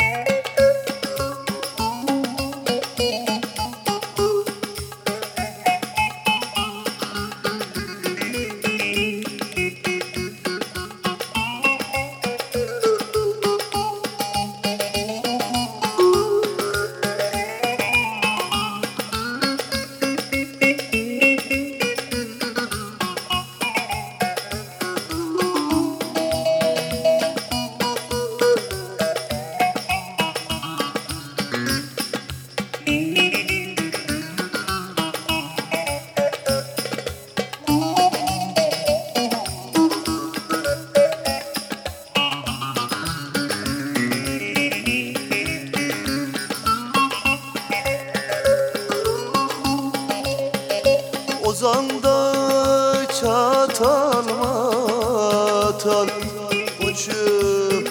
Ozan'da çatal matal uçup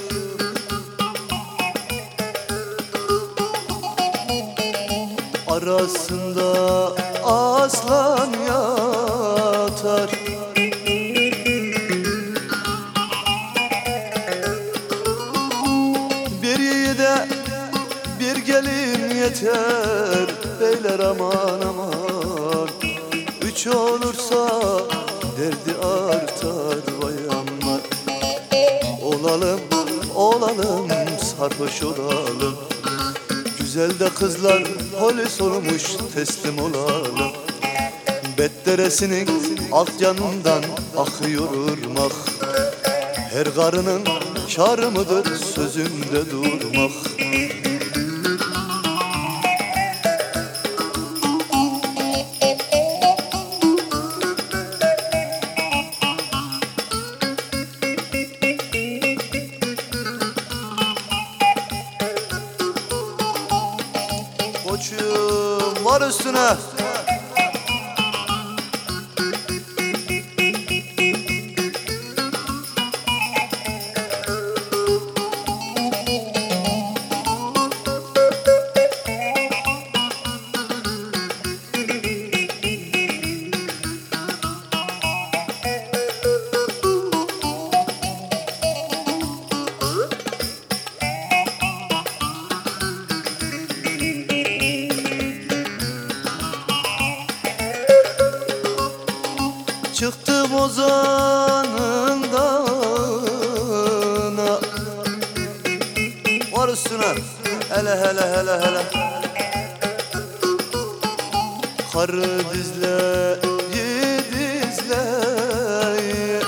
arasında aslan yatar. Bir yiğide bir gelin yeter beyler, aman aman. Üç olursa derdi artar bayanlar. Olalım, olalım, sarhoş olalım. Güzel de kızlar polis olmuş, teslim olalım. Betteresinin alt yanından akıyor ırmak. Her karının kârı mıdır sözünde durmak. Koçum var üstüne. Çıktım Ozan'ın dağına. Var üstüne. Hele hele hele hele. Karı dizleyi dizleyi.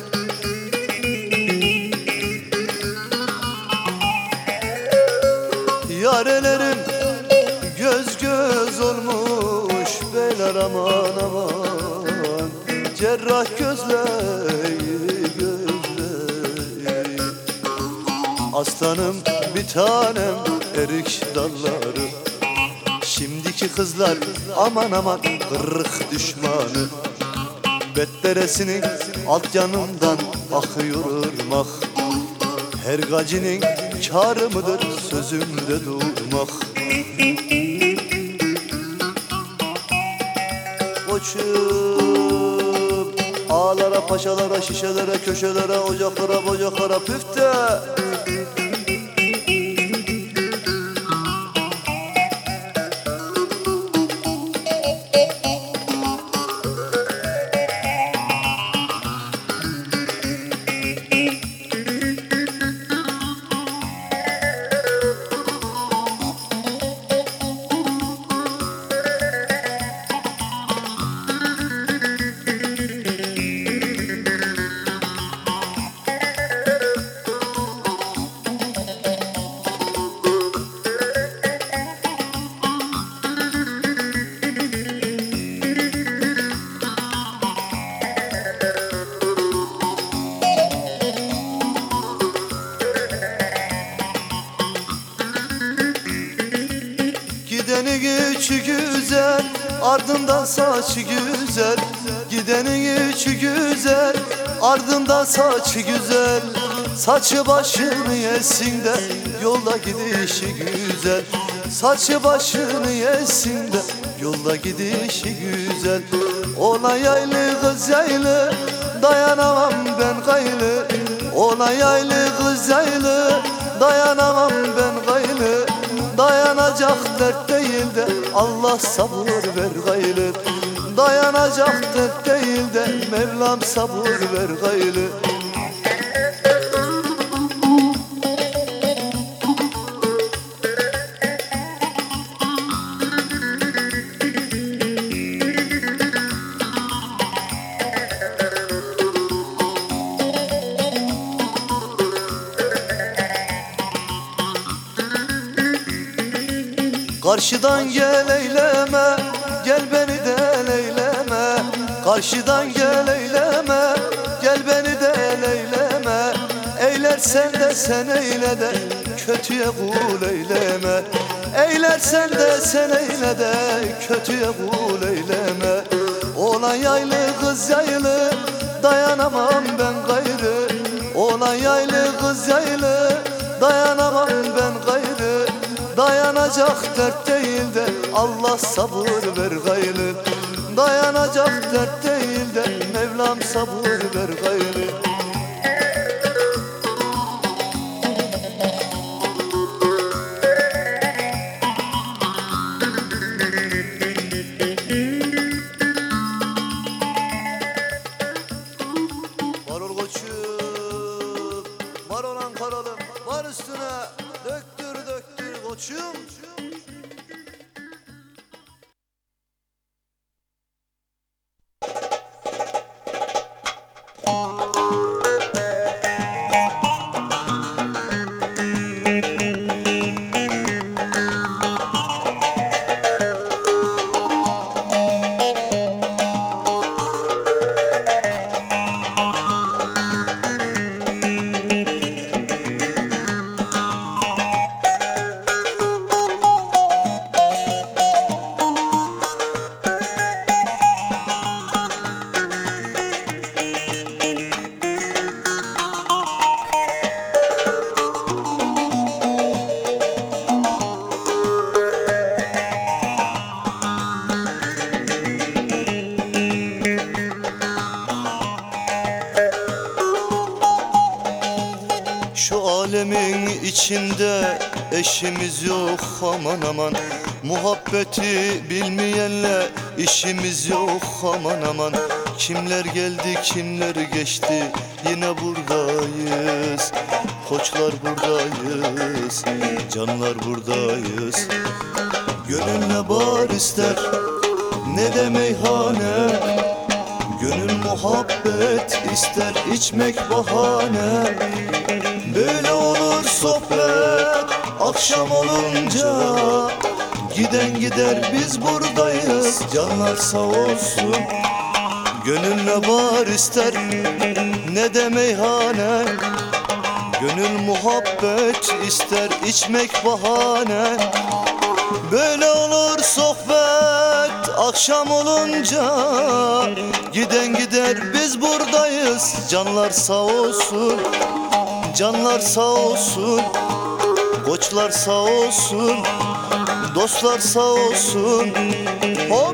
Yarelerim göz göz olmuş beyler, aman aman. Cerrah gözleyi gözleyi. Aslanım bir tanem erik dalları. Şimdiki kızlar aman aman kırık düşmanı. Betteresinin alt yanından akıyor ırmak. Her gacinin kârı mıdır sözümde durmak. Koçum ağalara, paşalara, şişelere, köşelere, ocaklara, bocaklara püfte. Gidenin içi güzel, ardından saçı güzel. Gidenin içi güzel, ardından saçı güzel. Saçı başını yesin de yolda gidişi güzel. Saçı başını yesin de yolda gidişi güzel. Ona yaylı kız yaylı, dayanamam ben gayrı. Ona yaylı kız yaylı, dayanamam ben gayrı. Dayanacak dert değil de Allah sabır ver gayrı. Dayanacak dert değil de Mevlam sabır ver gayrı. Karşıdan gel eyleme, gel beni de eyleme. Karşıdan gel eyleme, gel beni de eyleme. Eylersen de sen eyle de kötüye kul eyleme. Eylersen de sen eyle de kötüye kul eyleme. Oğlan yaylı kız yaylı, dayanamam ben gayrı. Oğlan yaylı kız yaylı, dayanamam ben gayrı. Dayanacak dert değil de Allah sabır ver gayrı. Dayanacak dert değil de Mevlam sabır ver gayrı. Var ol koçum, var ol Ankaralım, var üstüne döktür döktür koçum. Şu alemin içinde eşimiz yok aman aman. Muhabbeti bilmeyenle işimiz yok aman aman. Kimler geldi kimler geçti yine buradayız. Koçlar buradayız, canlar buradayız. Gönül ne bar ister ne de meyhane. Gönül muhabbet ister içmek bahane. Böyle olur sohbet akşam olunca. Giden gider biz buradayız, canlar sağ olsun. Gönül ne bar ister ne de meyhane. Gönül muhabbet ister içmek bahane. Böyle olur sohbet akşam olunca. Giden gider biz buradayız, canlar sağ olsun. Canlar sağ olsun, koçlar sağ olsun, dostlar sağ olsun. Hop!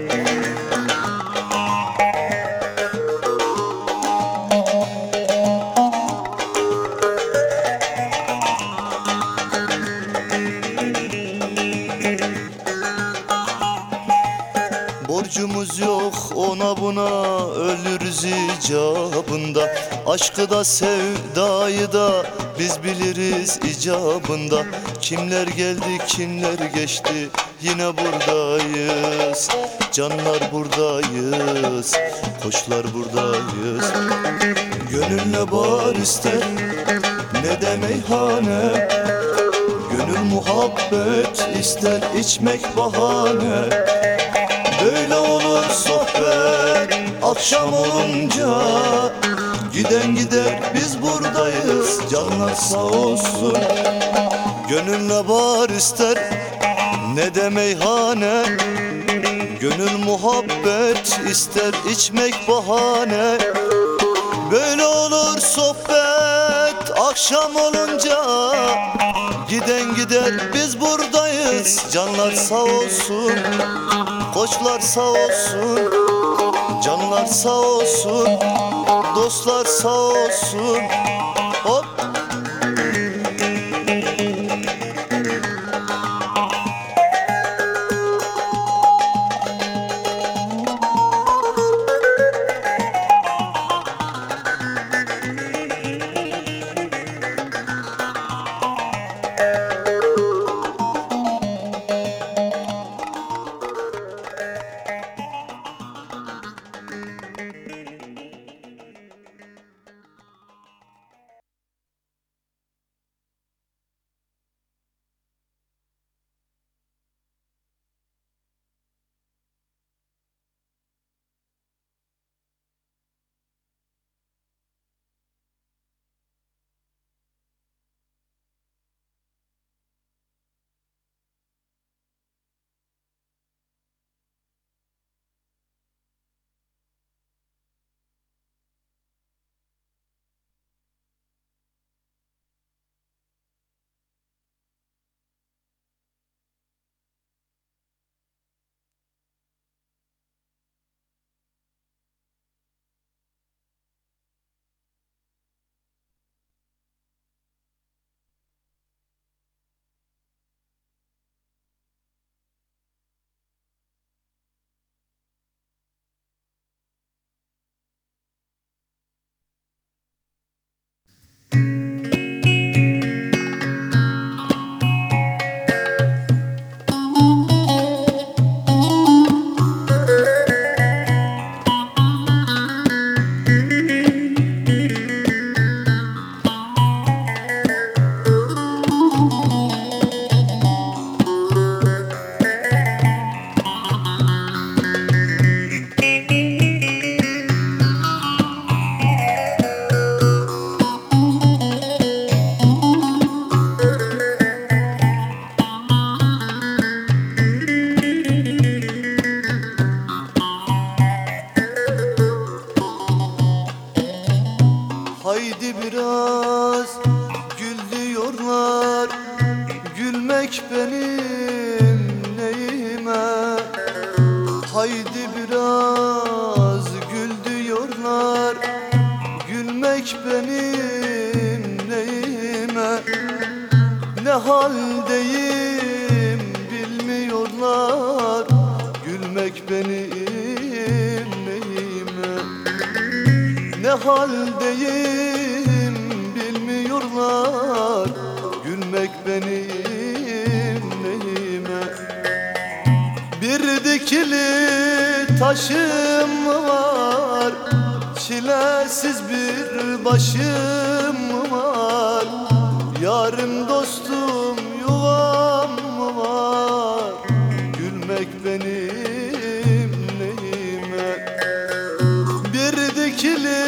Borcumuz yok ona buna, ölürüz icabında. Aşkı da sevdayı da biz biliriz icabında. Kimler geldi kimler geçti yine buradayız. Canlar buradayız, koçlar buradayız. Gönül ne bar ister ne de meyhane. Gönül muhabbet ister içmek bahane. Böyle olur sohbet akşam olunca. Giden gider biz buradayız, canlar sağ olsun. Gönül ne bar ister ne de meyhane. Gönül muhabbet ister içmek bahane. Böyle olur sohbet akşam olunca. Giden gider biz buradayız, canlar sağ olsun. Koçlar sağ olsun, canlar sağ olsun, dostlar sağ olsun. Hop! Gülmek benim neyime? Haydi biraz gül diyorlar. Gülmek benim neyime? Ne haldeyim bilmiyorlar. Gülmek benim neyime? Ne haldeyim bilmiyorlar. Gülmek benim neyime? Bir dikili taşım var, çilesiz bir başım var. Yarım dostum yuvam var. Gülmek benim neyime? Bir dikili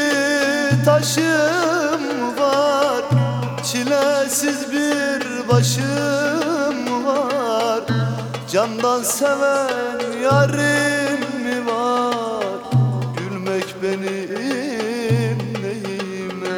taşım var, çilesiz bir başım var. Candan seven yarim mi var? Gülmek benim neyime?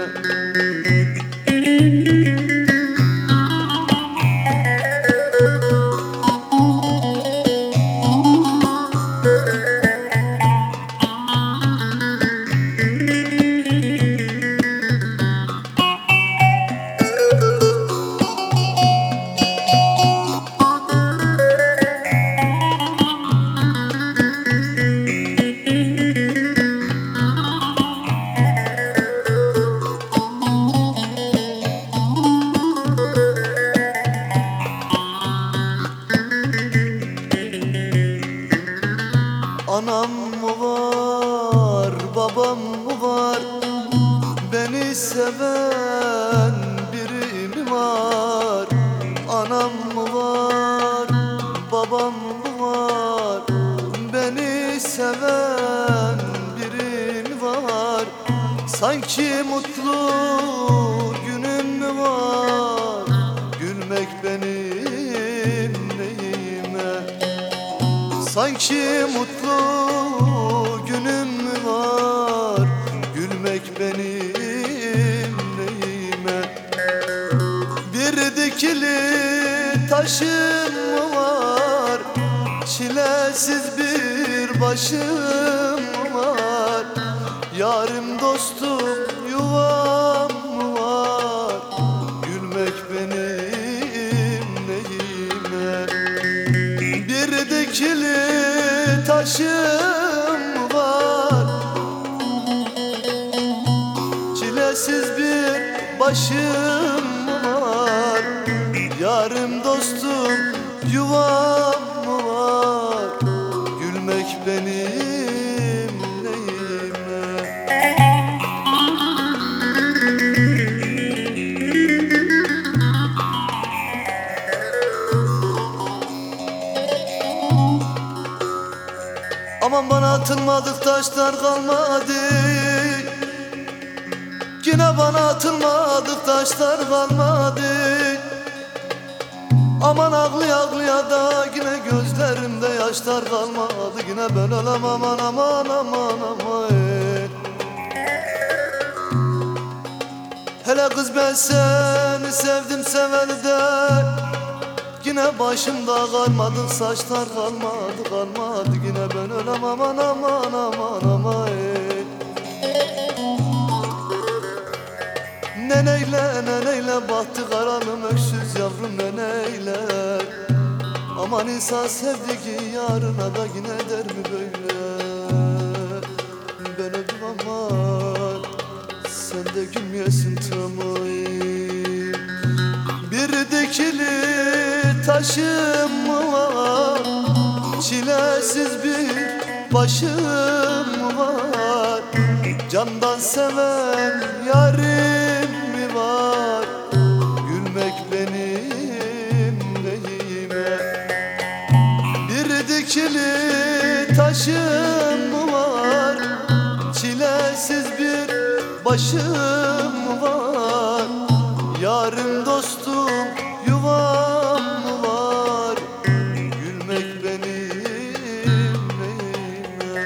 Anam mı var, babam mı var? Beni seven biri mi var? Anam mı var, babam mı var? Beni seven biri mi var? Sanki mutlu günüm mü var? Gülmek benim neyime? Sanki mutlu günüm mü var? Gülmek benim neyime? Bir dikili taşım var, çilesiz bir başım var. Yarım dostum yuvam var. Gülmek benim neyime? Bir dikili taşım var, çilesiz bir başım var. Yarım dostum yuvam var. Gülmek benim neyime? Aman bana atılmadık taşlar kalmadı. Yine bana atılmadık taşlar kalmadı. Aman ağlıya ağlıya da yine gözlerimde yaşlar kalmadı. Yine ben ölem aman aman aman aman. Hele kız ben seni sevdim seveli de, yine başımda kalmadı, saçlar kalmadı kalmadı. Yine ben ölem aman aman aman aman. Neneyle bahtı karalım öksüz yavrum neneyle. Aman insan sevdiği yarına da yine der mi böyle? Ben öldüm aman sen de gülmeyesin tamam. Bir dikili taşım var, çilesiz bir başım var. Candan seven yarim mi var? Gülmek benim neyime? Bir dikili taşım var, çilesiz bir başım var. Yarım dostum yuvam var. Gülmek benim neyime?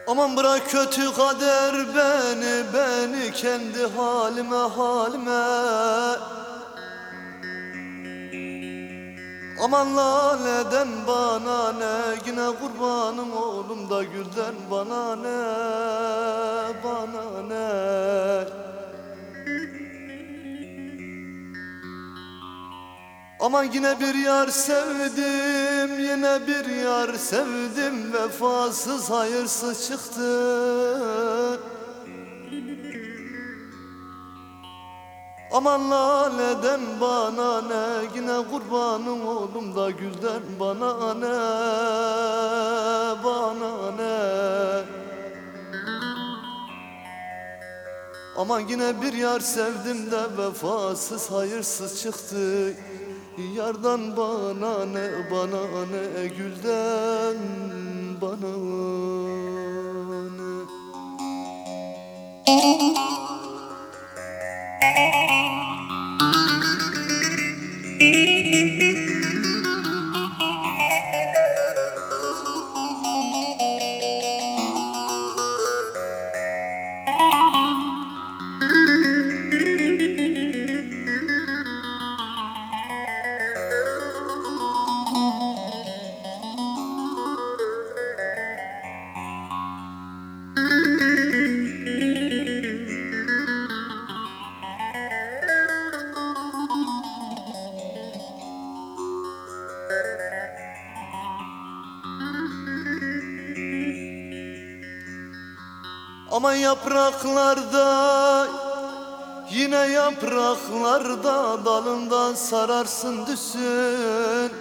Aman bırak kötü kader beni kendi halime. Aman laleden bana ne, yine kurbanım oğlum da gülden bana ne. Aman yine bir yar sevdim, yine bir yar sevdim, vefasız hayırsız çıktı. Aman laleden bana ne, yine kurbanım oğlum da gülden bana ne. Aman yine bir yar sevdim de vefasız hayırsız çıktı. Yardan bana ne, gülden bana ne. Aman yapraklarda, yine yapraklarda, dalından sararsın düşsün.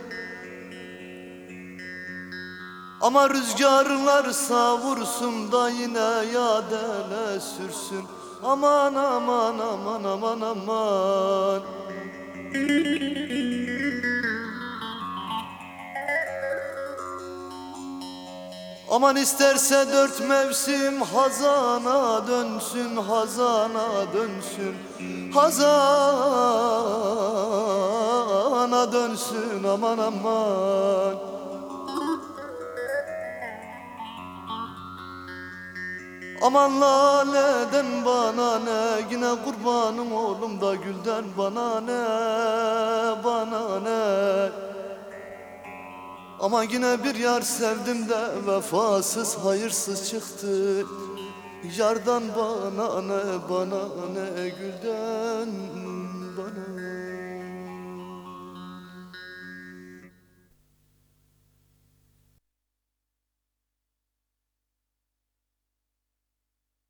Ama rüzgarlar savursun da yine yadele sürsün. Aman. Aman isterse dört mevsim hazana dönsün, hazana dönsün, aman. Aman laleden bana ne, yine kurbanım oğlum da gülden bana ne. Ama yine bir yar sevdim de vefasız hayırsız çıktı. Yardan bana ne, gülden bana